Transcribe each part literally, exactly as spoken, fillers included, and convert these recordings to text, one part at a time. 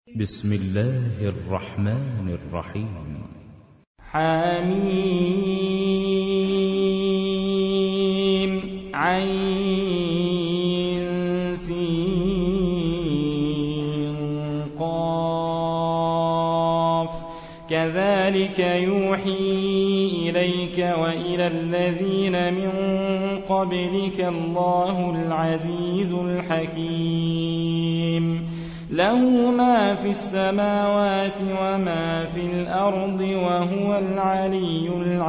بسم الله الرحمن الرحيم. حميم عين سين قاف كذلك يوحي إليك وإلى الذين من قبلك الله العزيز الحكيم له ما في السماوات وما في الأرض وهو العلي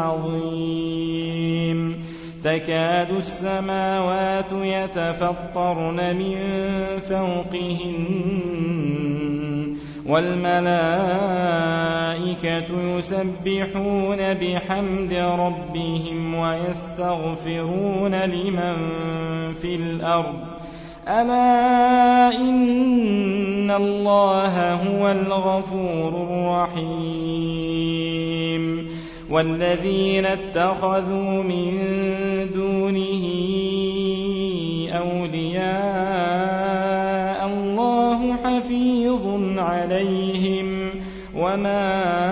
العظيم تكاد السماوات يتفطرن من فوقهن والملائكة يسبحون بحمد ربهم ويستغفرون لمن في الأرض ألا إن الله هو الغفور الرحيم والذين اتخذوا من دونه أولياء الله حفيظ عليهم وما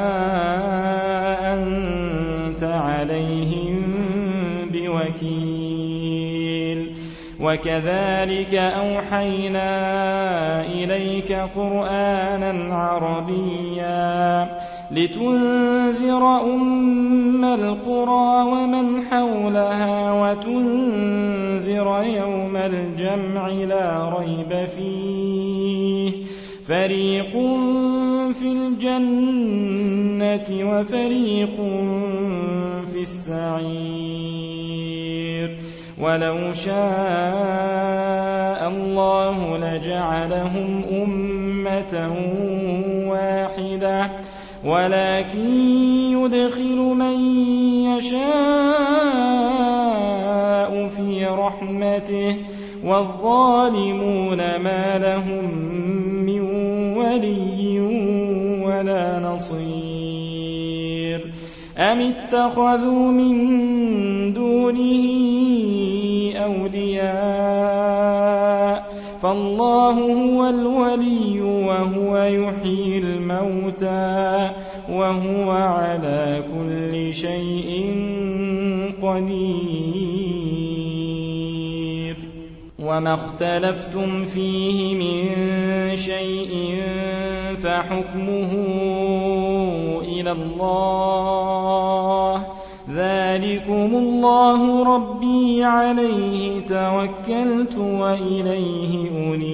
أنت عليهم بوكيل وكذلك أوحينا إليك قرآنا عربيا لتنذر أم القرى ومن حولها وتنذر يوم الجمع لا ريب فيه فريق في الجنة وفريق في السعير ولو شاء الله لجعلهم أمة واحدة ولكن يدخل من يشاء في رحمته والظالمون ما لهم من ولي ولا نصير أم اتخذوا من دونه أولياء فالله هو الولي وهو يحيي الموتى وهو على كل شيء قدير وما اختلفتم فيه من شيء فحكمه إلى الله ذلكم الله ربي عليه توكلت وإليه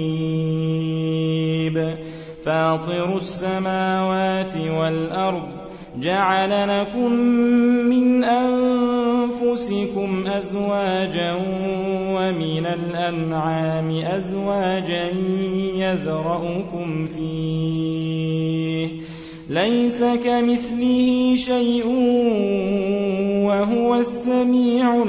أنيب فاطر السماوات والأرض جعل لكم من أنفسكم أزواجا ومن الأنعام أزواجا يذرأكم فيه ليس كمثله شيء وهو السميع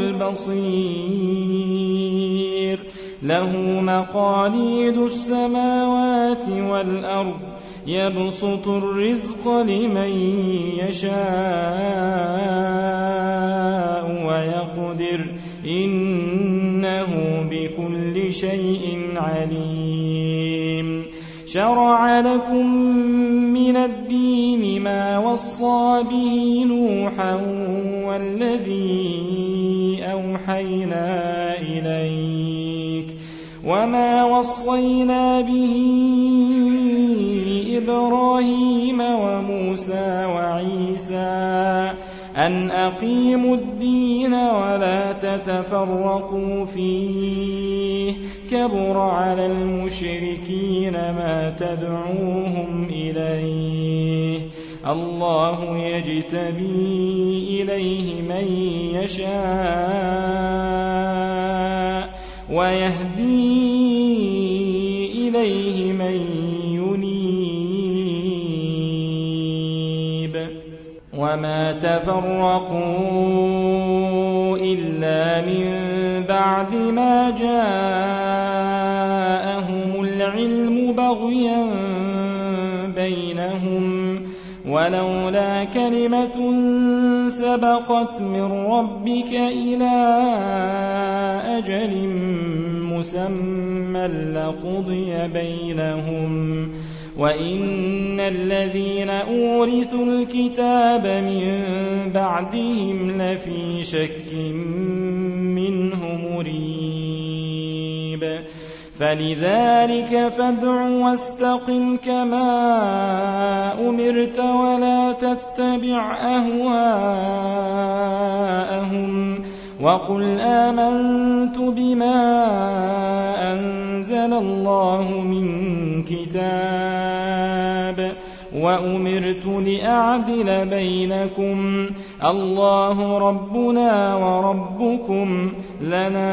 البصير له مقاليد السماوات والأرض يبسط الرزق لمن يشاء ويقدر إنه بكل شيء عليم شرع لكم من الدين ما وصى به نوحا والذي أوحينا إليك وما وصينا به إبراهيم وموسى وعيسى أن أقيموا الدين ولا تتفرقوا فيه كبر على المشركين ما تدعوهم إليه الله يجتبي إليه من يشاء ويهدي إليه من ينيب وما تفرقوا إلا من بعد ما جاءهم العلم بغيا بينهم ولولا كلمة سبقت من ربك إلى أجل مسمى لقضي بينهم وَإِنَّ الَّذِينَ أُورِثُوا الْكِتَابَ مِن بَعْدِهِمْ لَفِي شَكٍّ مِّنْهُ مُرِيبٍ فَلِذَلِكَ فَادْعُ وَاسْتَقِمْ كَمَا أُمِرْتَ وَلَا تَتَّبِعْ أَهْوَاءَهُمْ وَقُلْ آمَنْتُ بِمَا أَنزَلَ اللَّهُ مِنْ كِتَابٍ وَأُمِرْتُ لِأَعْدِلَ بَيْنَكُمْ اللَّهُ رَبُّنَا وَرَبُّكُمْ لَنَا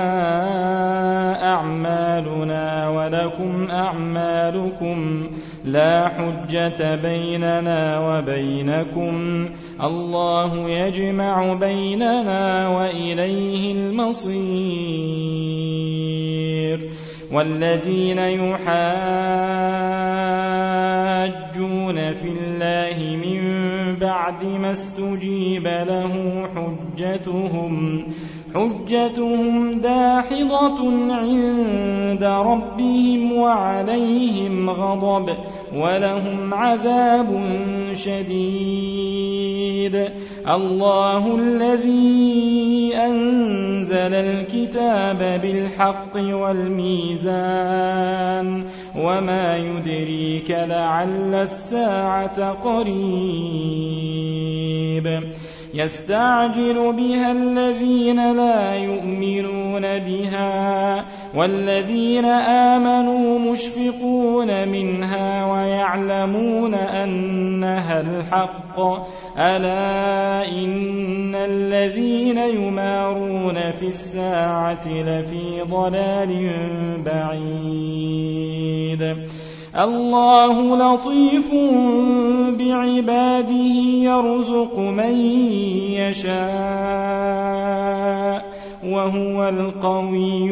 أَعْمَالُنَا وَلَكُمْ أَعْمَالُكُمْ لَا حُجَّةَ بَيْنَنَا وَبَيْنَكُمْ اللَّهُ يَجْمَعُ بَيْنَنَا وَإِلَيْهِ الْمَصِيرُ وَالَّذِينَ يُحَاجُّونَ فِي اللَّهِ مِن بَعْدِ مَا اسْتُجِيبَ لَهُ حُجَّتُهُمْ حُجَّتُهُمْ دَاحِضَةٌ عِندَ رَبِّهِمْ وَعَلَيْهِمْ غَضَبٌ وَلَهُمْ عَذَابٌ شَدِيدٌ اللَّهُ الَّذِي أَنزَلَ الْكِتَابَ بِالْحَقِّ وَالْمِيزَانَ وَمَا يُدْرِيكَ لَعَلَّ السَّاعَةَ قَرِيبٌ يَسْتَعْجِلُ بِهَا الَّذِينَ لَا يُؤْمِنُونَ بِهَا وَالَّذِينَ آمَنُوا مُشْفِقُونَ مِنْهَا وَيَعْلَمُونَ أَنَّهَا الْحَقُّ أَلَا إِنَّ الَّذِينَ يُمَارُونَ فِي السَّاعَةِ لَفِي ضَلَالٍ بَعِيدٍ اللَّهُ لَطِيفٌ بِعِبَادِهِ يَرْزُقُ مَن يَشَاءُ وَهُوَ الْقَوِيُّ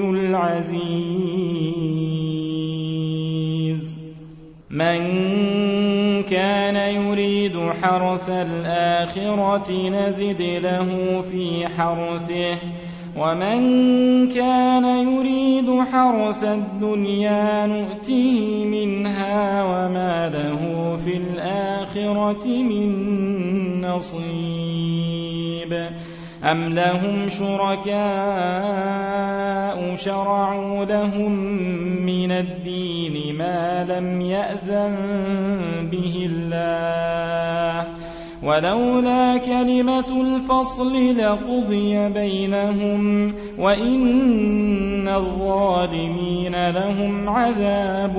الْعَزِيزُ مَن كَانَ يُرِيدُ حَرْثَ الْآخِرَةِ نَزِدْ لَهُ فِي حَرْثِهِ وَمَن كَانَ يُرِيدُ حَرْثَ الدُّنْيَا نُؤْتِهِ مِنْهَا وَمَا لَهُ فِي الْآخِرَةِ مِن نَّصِيبٍ أَمْ لَهُمْ شُرَكَاءُ شَرَعُوا لَهُم مِّنَ الدِّينِ مَا لَمْ يَأْذَن بِهِ اللَّهُ وَلَوْلَا كَلِمَةُ الْفَصْلِ لَقُضِيَ بَيْنَهُمْ وَإِنَّ الظَّالِمِينَ لَهُمْ عَذَابٌ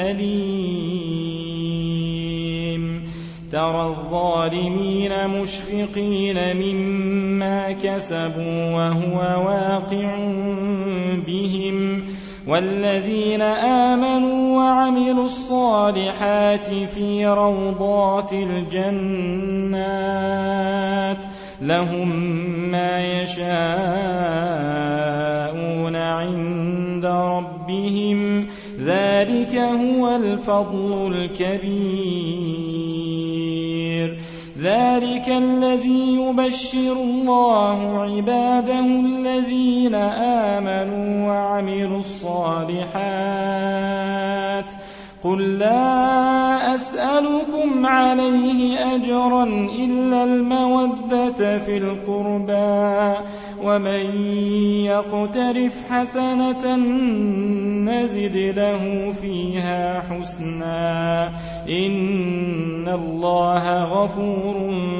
أَلِيمٌ تَرَى الظَّالِمِينَ مُشْفِقِينَ مِمَّا كَسَبُوا وَهُوَ واقع بِهِمْ وَالَّذِينَ آمَنُوا وَعَمِلُوا الصَّالِحَاتِ فِي رَوْضَاتِ الْجَنَّاتِ لَهُم مَّا يَشَاءُونَ عِندَ رَبِّهِمْ ذَلِكَ هُوَ الْفَضْلُ الْكَبِيرُ ذَلِكَ الَّذِي يُبَشِّرُ اللَّهُ عِبَادَهُ الَّذِينَ آمَنُوا وَعَمِلُوا الصَّالِحَاتِ قُل لَّا أَسْأَلُكُمْ عَلَيْهِ أَجْرًا إِلَّا الْمَوَدَّةَ فِي الْقُرْبَىٰ وَمَن يَقْتَرِفْ حَسَنَةً نَّزِدْ لَهُ فِيهَا حُسْنًا إِنَّ اللَّهَ غَفُورٌ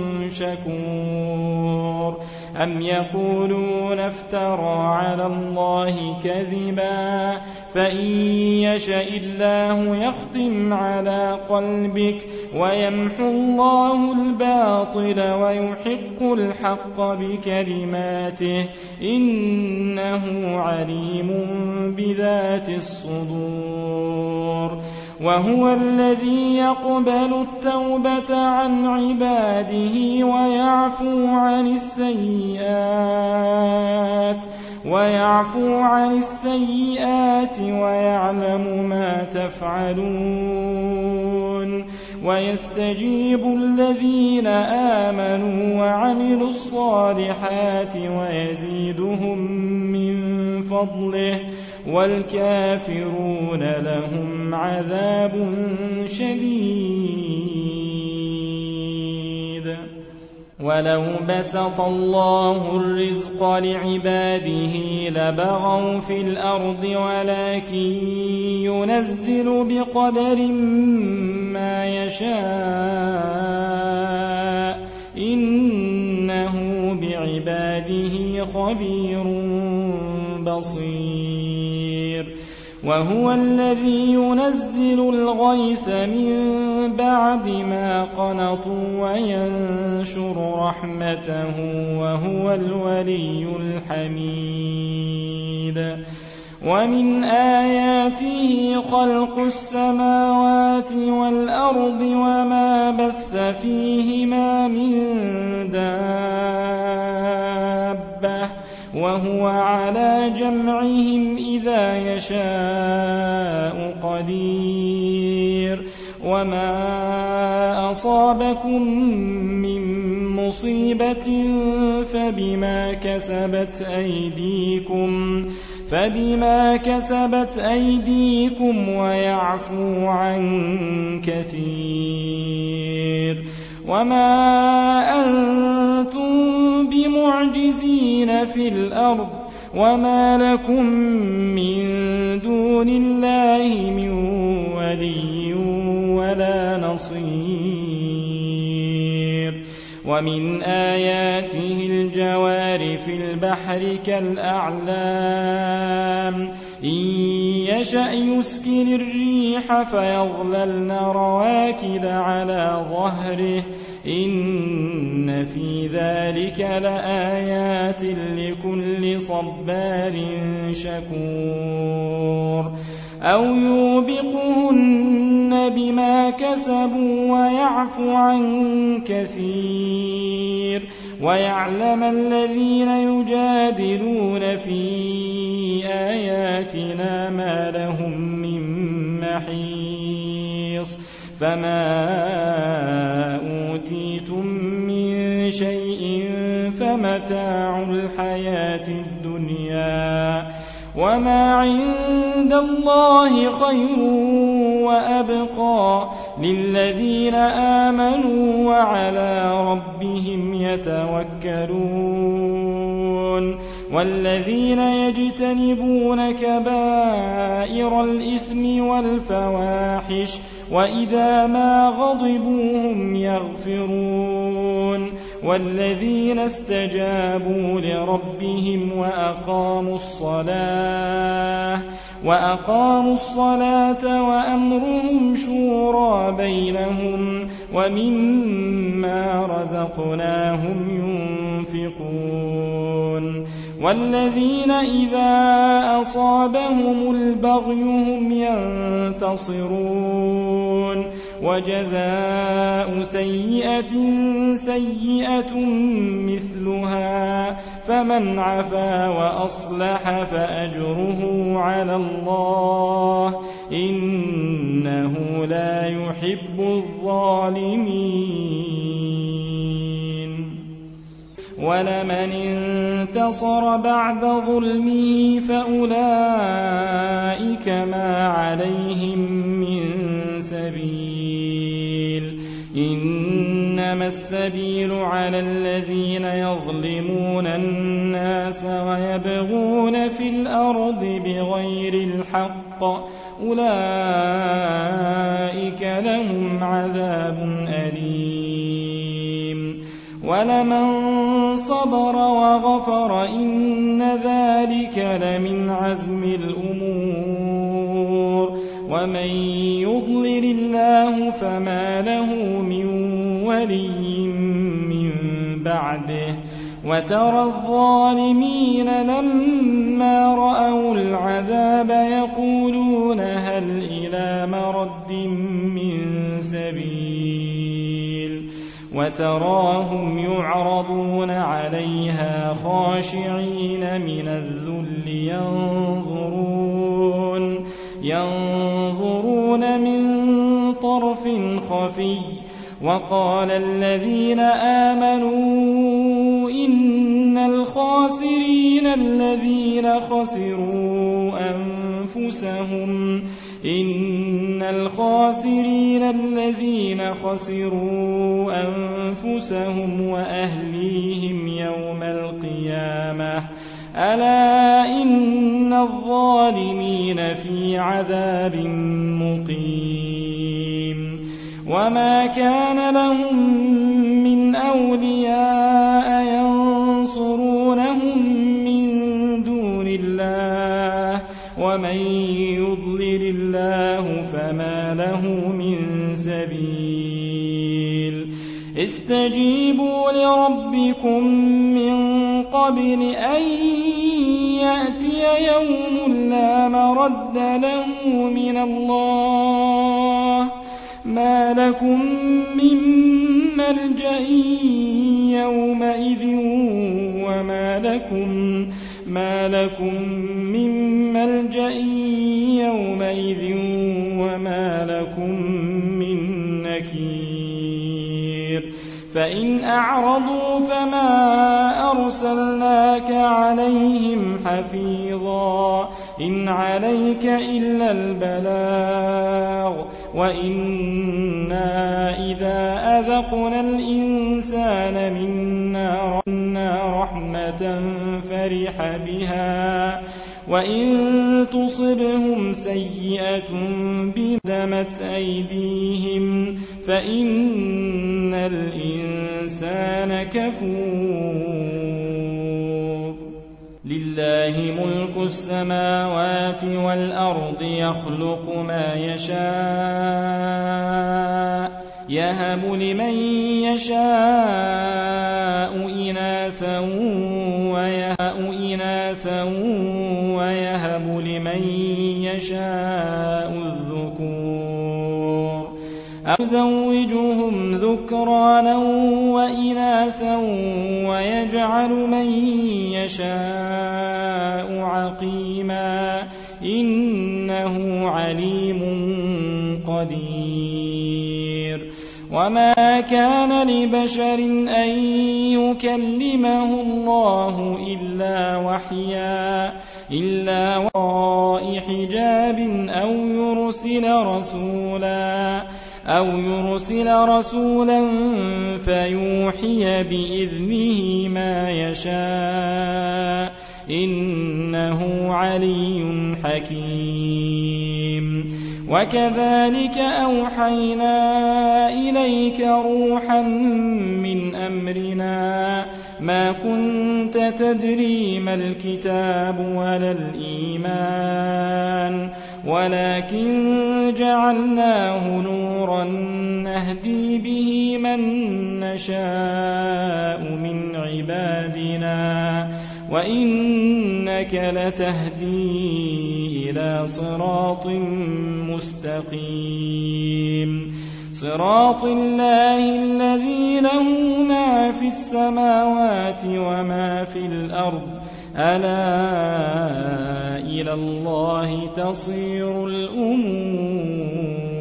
شَكُورٌ أَمْ يَقُولُونَ افْتَرَىٰ عَلَى اللَّهِ كَذِبًا فَإِن يَشَإِ اللَّهُ يَخْتِمْ عَلَىٰ قَلْبِكَ وَيَمْحُ اللَّهُ الْبَاطِلَ وَيُحِقُّ الْحَقَّ بِكَلِمَاتِهِ إِنَّهُ عَلِيمٌ بِذَاتِ الصُّدُورِ وَهُوَ الَّذِي يَقْبَلُ التَّوْبَةَ عَنْ عِبَادِهِ وَيَعْفُو عَنِ السَّيِّئَاتِ وَيَعْفُو عَنِ السَّيِّئَاتِ وَيَعْلَمُ مَا تَفْعَلُونَ وَيَسْتَجِيبُ الَّذِينَ آمَنُوا وَعَمِلُوا الصَّالِحَاتِ وَيَزِيدُهُم مِّن فضله والكافرون لهم عذاب شديد. ولو بسط الله الرزق لعباده لبغوا في الأرض ولكن ينزل بقدر ما يشاء إنه بعباده خبير بصير. وهو الذي ينزل الغيث من بعد ما قنطوا وينشر رحمته وهو الولي الحميد. ومن آياته خلق السماوات والأرض وما بث فيهما من دابة وهو على جمعهم إذا يشاء قدير. وما أصابكم من مصيبة فبما كسبت أيديكم فبما كسبت أيديكم ويعفو عن كثير. وما أنتم بمعجزين في الأرض وما لكم من دون الله من ولي ولا نصير. ومن آياته الجوار في البحر كالأعلام إن يشأ يسكن الريح فيظللن رواكد على ظهره إن في ذلك لآيات لكل صبار شكور. أو يوبقهن بما كسبوا ويعفو عن كثير. ويعلم الذين يجادلون في آياتنا ما لهم من محيص. فما أوتيتم من شيء فمتاع الحياة الدنيا وما عند الله خير وأبقى للذين آمنوا وعلى ربهم يتوكلون. والذين يجتنبون كبائر الإثم والفواحش وإذا ما غضبوا هم يغفرون. والذين استجابوا لربهم وأقاموا الصلاة وأقاموا الصلاة وأمرهم شورى بينهم ومما رزقناهم ينفقون. والذين إذا أصابهم البغي هم ينتصرون. وجزاء سيئة سيئة مثلها فمن عفا وأصلح فأجره على الله إنه لا يحب الظالمين. ولمن انتصر بعد ظلمه فأولئك ما عليهم من سبيل. إنما السبيل على الذين يظلمون الناس ويبغون في الأرض بغير الحق أولئك لهم عذاب أليم. ولمن صبر وغفر إن ذلك لمن عزم الأمور. ومن يضلل الله فما له من ولي من بعده. وترى الظالمين لما رأوا العذاب يقولون هل إلى مرد من سبيل. وتراهم يعرضون عليها خاشعين من الذل ينظرون ينظرون من طرف خفي. وقال الذين آمنوا إن الخاسرين الذين خسروا أنفسهم إن الخاسرين الذين خسروا أنفسهم وأهليهم يوم القيامة ألا إن الظالمين في عذاب مقيم وما كان لهم من أولياء ينصرونهم من دون الله ومن يضلل الله فما له من سبيل استجيبوا لربكم من قبل أن يأتي يوم لا مرد له من الله ما لكم من ملجأ يومئذ وما لكم ما لكم من ملجأ يومئذ وما لكم من نكير فإن أعرضوا فما أرسلناك عليهم حفيظا إن عليك إلا البلاغ وإنا إذا أذقنا الإنسان منا رحمة فرح بها وإن تصبهم سيئة بدمت أيديهم فإن الإنسان كفور لله ملك السماوات والأرض يخلق ما يشاء يهب لمن يشاء إناثا ويهب إناثا ويهب لمن يشاء الذكور أو يزوجهم ذكرانا وإناثا ويجعل من يشاء عقيما إنه عليم قدير وما كان لبشر أن يكلمه الله إلا وحيا إلا وراء حجاب أو يرسل رسولا أو يرسل رسولا فيوحي بإذنه ما يشاء إنه علي حكيم وكذلك أوحينا إليك روحا من أمرنا ما كنت تدري ما الكتاب ولا الإيمان ولكن جعلناه نورا نهدي به من نشاء من عبادنا وإنك لتهدي إلى صراط مستقيم صراط الله الذي له ما في السماوات وما في الأرض ألا إلى الله تصير الأمور